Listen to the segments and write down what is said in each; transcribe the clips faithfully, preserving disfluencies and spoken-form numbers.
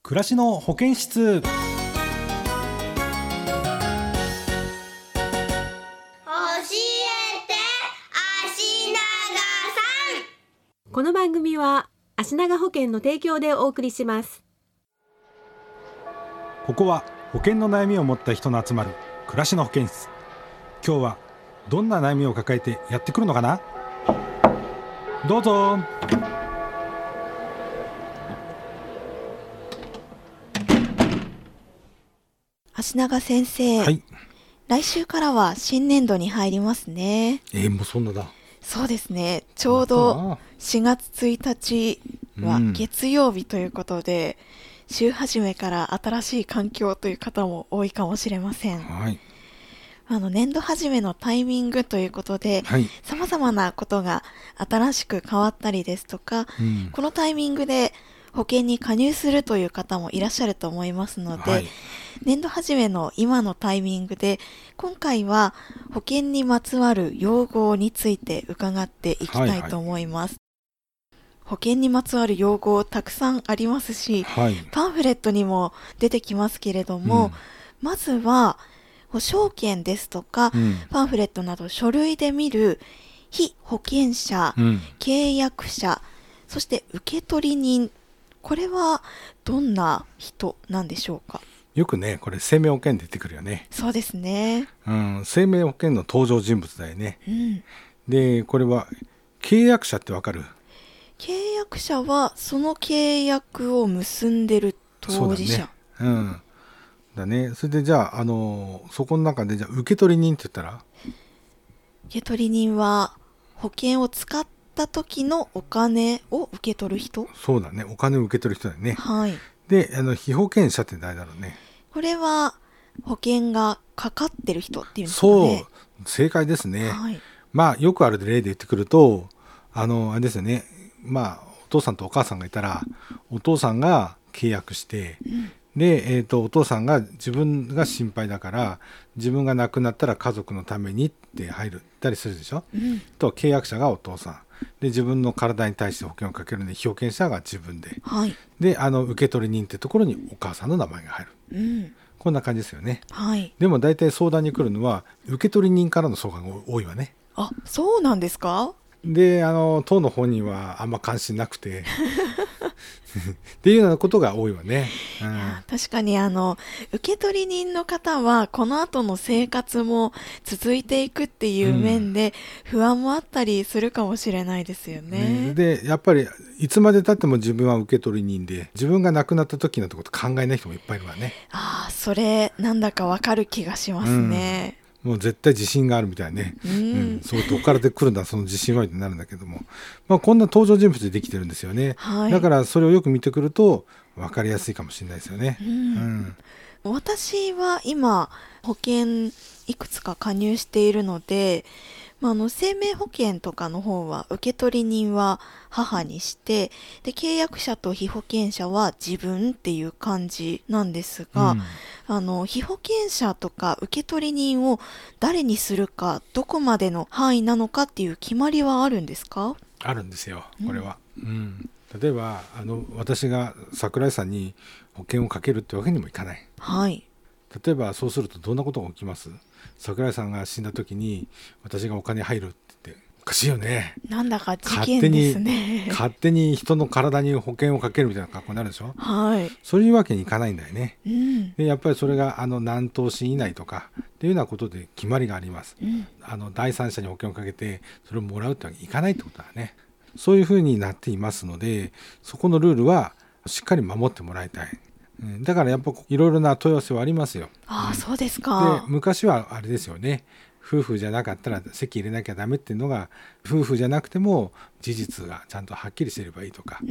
暮らしの保健室。 教えて足長さん。 この番組は足長保険の提供でお送りします。 ここは保険の悩みを持った人の集まる暮らしの保健室。今日はどんな悩みを抱えてやってくるのかな。どうぞ。 足長先生、 はい。 来週からは新年度に入りますね。 えー、もうそんなだ。 そうですね、ちょうどしがつついたちは月曜日ということで、うん、週始めから新しい環境という方も多いかもしれません。 はい。 あの年度始めのタイミングということで、はい、様々なことが新しく変わったりですとか、うん、このタイミングで保険に加入するという方もいらっしゃると思いますので、はい、年度始めの今のタイミングで今回は保険にまつわる用語について伺っていきたいと思います。はいはい、保険にまつわる用語たくさんありますし、はい、パンフレットにも出てきますけれども、うん、まずは保証券ですとか、うん、パンフレットなど書類で見る被保険者、うん、契約者、そして受取人、これはどんな人なんでしょうか。 よくね、これ生命保険出てくるよね。 そうですね、 うん、生命保険の登場人物だよね。うん、でこれは契約者ってわかる？ 契約者はその契約を結んでる当事者。 そうだね。うんだね。それでじゃあ、あのそこの中でじゃあ受取人って言ったら、 受取人は保険を使った時のお金を受け取る人。 そうだね、お金を受け取る人だよね。 はい。 で、あの被保険者って誰だろうね。 これは保険がかかってる人っていうんですかね。 そう、正解ですね。 はい、まあよくある例で言ってくると、あのあれですよね。まあお父さんとお母さんがいたら、お父さんが契約して、うんで、えーと、お父さんが自分が心配だから自分が亡くなったら家族のためにって入るたりするでしょ、うん、と契約者がお父さんで、自分の体に対して保険をかけるので被保険者が自分で、はい、であの受取人ってところにお母さんの名前が入る、うん、こんな感じですよね、はい、でも大体相談に来るのは受取人からの相談が多いわね。 あ、そうなんですか。 で、あの当の本人はあんま関心なくてっていうようなことが多いわね。 うん、確かにあの受取人の方はこの後の生活も続いていくっていう面で不安もあったりするかもしれないですよね。 うん、でやっぱりいつまでたっても自分は受取人で自分が亡くなった時のこと考えない人もいっぱいいるわね。 ああ、それなんだかわかる気がしますね。 うんもう絶対自信があるみたいね、うんうん、そうどっからで来るんだその自信はってなるんだけども、まあ、こんな登場人物でできてるんですよね、はい、だからそれをよく見てくると分かりやすいかもしれないですよね、うんうん、私は今保険いくつか加入しているので、まあ、あの生命保険とかの方は受取人は母にして、で契約者と被保険者は自分っていう感じなんですが、うん、あの被保険者とか受取人を誰にするかどこまでの範囲なのかっていう決まりはあるんですか？ あるんですよこれは、うんうん、例えばあの私が桜井さんに保険をかけるってわけにもいかない、 はい、 例えばそうするとどんなことが起きます？桜井さんが死んだ時に私がお金入るって言っておかしいよね。 なんだか事件ですね。 勝手に、勝手に人の体に保険をかけるみたいな格好になるでしょ、 はい、 そういうわけにいかないんだよね、 うん、 でやっぱりそれがあの何投資以内とかっていうようなことで決まりがあります、うん、あの第三者に保険をかけてそれをもらうってわけにいかないってことだね。そういうふうになっていますので、そこのルールはしっかり守ってもらいたい。だからやっぱいろいろな問い合わせはありますよ。 ああ、そうですか。 で昔はあれですよね、夫婦じゃなかったら籍入れなきゃダメっていうのが夫婦じゃなくても事実がちゃんとはっきりしてればいいとか、うん、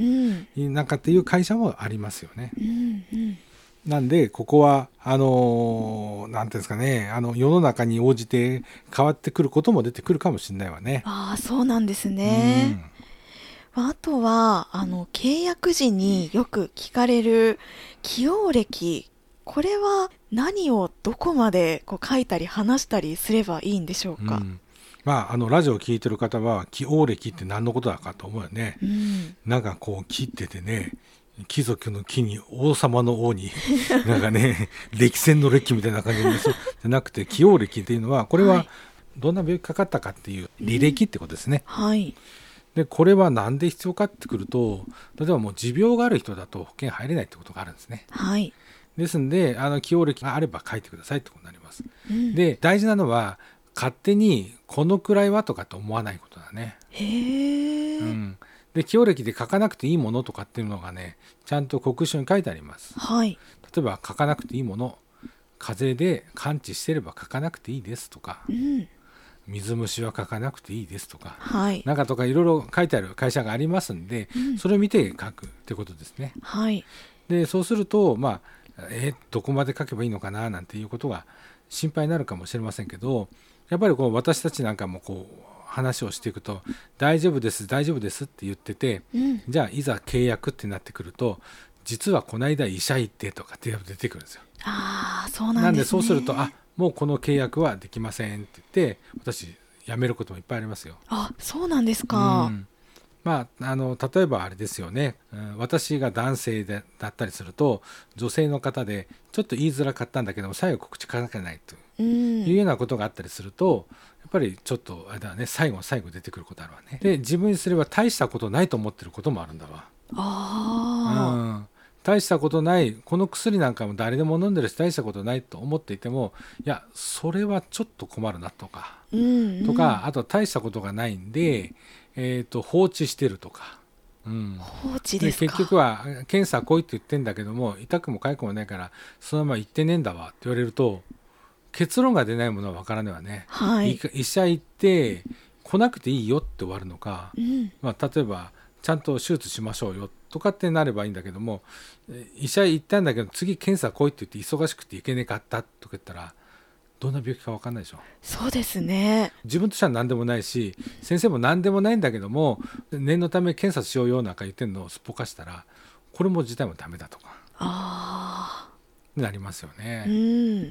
なんかっていう会社もありますよね、うんうん、なんでここはあのなんていうんですかね、あの世の中に応じて変わってくることも出てくるかもしれないわね。 ああ、そうなんですね、うん、あとはあの契約時によく聞かれる起用歴、これは何をどこまでこう書いたり話したりすればいいんでしょうか。うん、 まあ、あのラジオを聞いてる方は起用歴って何のことだかと思うよね、うん、なんかこう切っててね貴族の貴に王様の王になんかね歴戦の歴みたいな感じで、そうじゃなくて既往歴っていうのはこれはどんな病気かかったかっていう履歴ってことですね、 うん、はい。 でこれはなんで必要かってくると、例えばもう持病がある人だと保険入れないってことがあるんですね。 はい。ですんであの既往歴があれば書いてくださいってことになります、うん、で大事なのは勝手にこのくらいはとかって思わないことだね。 へー、 うん、で既往歴で書かなくていいものとかっていうのがねちゃんと告示書に書いてあります、 はい、 例えば書かなくていいもの、風邪で完治してれば書かなくていいですとか、うん、水虫は書かなくていいですとか、はい、なんかとかいろいろ書いてある会社がありますんで、うん、それを見て書くってことですね、はい、でそうするとまあえどこまで書けばいいのかななんていうことが心配になるかもしれませんけど、やっぱりこう私たちなんかもこう話をしていくと大丈夫です大丈夫ですって言ってて、うん、じゃあいざ契約ってなってくると実はこの間医者行ってとかって出てくるんですよ。 ああ、そうなんですね。 なんでそうするとあもうこの契約はできませんって言って私辞めることもいっぱいありますよ。 あ、そうなんですか、 うん、まあ、あの例えばあれですよね、うん、私が男性でだったりすると女性の方でちょっと言いづらかったんだけども最後告知書かないというようなことがあったりすると、やっぱりちょっとあれだね、最後最後出てくることあるわね。で自分にすれば大したことないと思ってることもあるんだわ。あ、うん、大したことない、この薬なんかも誰でも飲んでるし大したことないと思っていても、いやそれはちょっと困るなとか、うんうん、とかあと大したことがないんで、えー、と放置してるとか、うん、 放置ですか。 で結局は検査来いって言ってんだけども痛くも痒くもないからそのまま行ってねえんだわって言われると結論が出ないものは分からないわね、はい、医者行って来なくていいよって終わるのか、うん、まあ、例えばちゃんと手術しましょうよとかってなればいいんだけども、医者行ったんだけど次検査来いって言って忙しくて行けねかったとか言ったらどんな病気か分かんないでしょ。 そうですね。 自分としては何でもないし先生も何でもないんだけども念のため検査しようよなんか言ってんのをすっぽかしたらこれも自体もダメだとかあなりますよね、うん、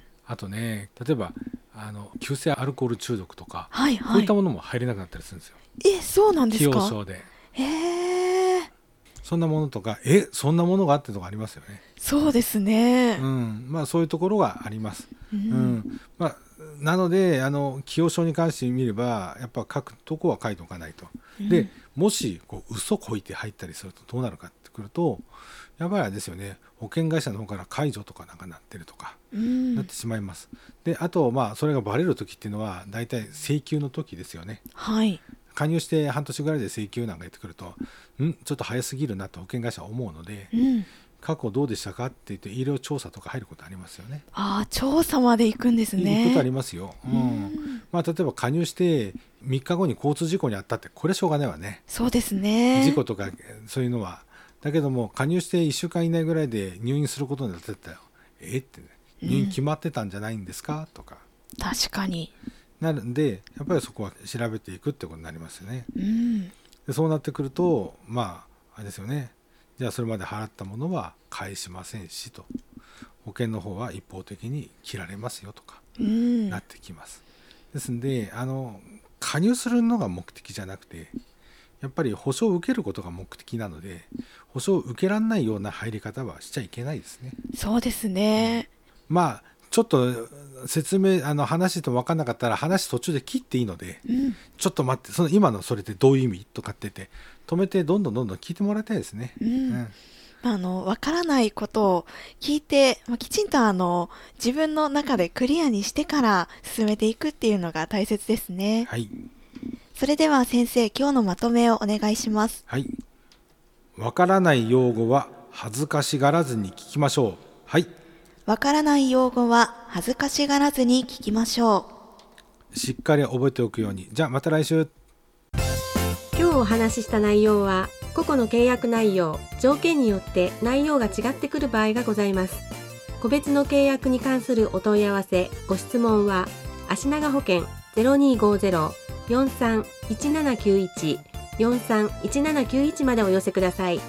あとね例えばあの急性アルコール中毒とか、はいはい、こういったものも入れなくなったりするんですよ。 え、そうなんですか。 既往症で。 へー、 そんなものとかえそんなものがあってとかありますよね。 そうですね、 うん、まあそういうところがあります、うんうん、まあ、なのであの既往症に関して見ればやっぱ書くとこは書いておかないと、うん、でもしこう嘘こいて入ったりするとどうなるかってくるとやっぱりあれですよね、保険会社の方から解除とかなんかなってるとか、うん、なってしまいます。であとまあそれがバレる時っていうのはだいたい請求の時ですよね。はい、加入して半年ぐらいで請求なんかやってくるとんちょっと早すぎるなと保険会社は思うので、うん、過去どうでしたかって言って医療調査とか入ることありますよね。 ああ、調査まで行くんですね。 行くことありますよ、うんうんまあ、例えば加入してみっかごに交通事故に遭ったってこれしょうがないわね。 そうですね、 事故とかそういうのは。だけども加入していっしゅうかん以内ぐらいで入院することになってたよ。えって、ね、入院決まってたんじゃないんですか、うん、とか確かになるんでやっぱりそこは調べていくってことになりますよね、うん、でそうなってくるとまああれですよね、じゃあそれまで払ったものは返しませんしと、保険の方は一方的に切られますよとか、うん、なってきます。ですんであの加入するのが目的じゃなくてやっぱり保証を受けることが目的なので保証を受けられないような入り方はしちゃいけないですね。 そうですね、 うん、まあちょっと説明あの話しても分かんなかったら話途中で切っていいので、うん、ちょっと待ってその今のそれってどういう意味とかって言って止めてどんどんどんどん聞いてもらいたいですね、うんうんあの分からないことを聞いて、まあ、きちんとあの自分の中でクリアにしてから進めていくっていうのが大切ですね。はい、それでは先生今日のまとめをお願いします。 はい、分からない用語は恥ずかしがらずに聞きましょう。はい、 わからない用語は恥ずかしがらずに聞きましょう。しっかり覚えておくように。じゃあまた来週。 今日お話しした内容は個々の契約内容、条件によって内容が違ってくる場合がございます。個別の契約に関するお問い合わせ、ご質問は足長保険 ゼロにーごーゼロ よんさん いちななきゅういち よんさん いちななきゅういちまでお寄せください。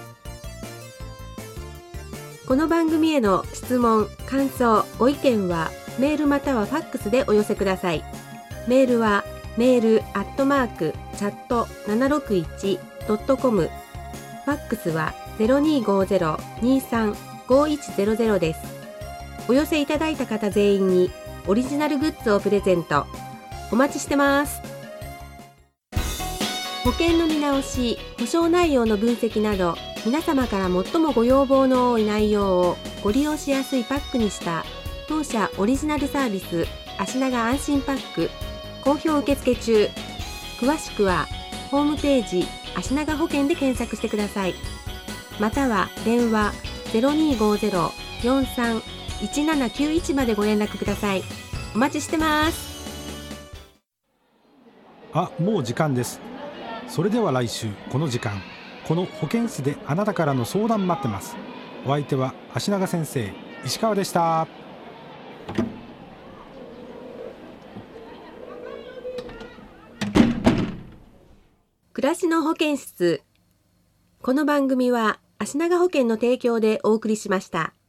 この番組への質問、感想、ご意見はメールまたはファックスでお寄せください。メールはメールアットマークチャットななろくいちドットコム、ファックスはゼロにーごーゼロ にーさん ごーいちゼロゼロです。お寄せいただいた方全員にオリジナルグッズをプレゼント。お待ちしてます。保険の見直し、保証内容の分析など、皆様から最もご要望の多い内容をご利用しやすいパックにした当社オリジナルサービス、足長安心パック、好評受付中。詳しくはホームページ足長保険で検索してください。または電話 ゼロにーごーゼロ よんさん いちななきゅういち までご連絡ください。お待ちしてます。 あ、もう時間です。それでは来週この時間、この保健室であなたからの相談待ってます。お相手は足長先生、石川でした。 暮らしの保健室。この番組は足長保険の提供でお送りしました。